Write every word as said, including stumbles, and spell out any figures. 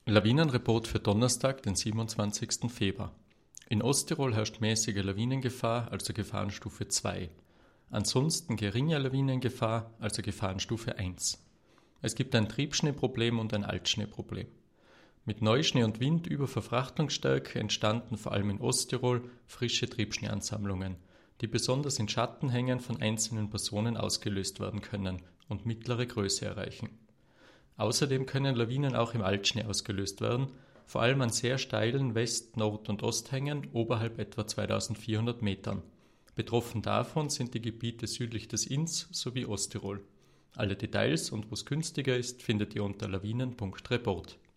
Lawinenreport für Donnerstag, den siebenundzwanzigsten Februar. In Osttirol herrscht mäßige Lawinengefahr, also Gefahrenstufe zwei. Ansonsten geringe Lawinengefahr, also Gefahrenstufe eins. Es gibt ein Triebschneeproblem und ein Altschneeproblem. Mit Neuschnee und Wind über Verfrachtungsstärke entstanden vor allem in Osttirol frische Triebschneeansammlungen, die besonders in Schattenhängen von einzelnen Personen ausgelöst werden können und mittlere Größe erreichen. Außerdem können Lawinen auch im Altschnee ausgelöst werden, vor allem an sehr steilen West-, Nord- und Osthängen oberhalb etwa zweitausendvierhundert Metern. Betroffen davon sind die Gebiete südlich des Inns sowie Osttirol. Alle Details und wo es günstiger ist, findet ihr unter lawinen punkt report.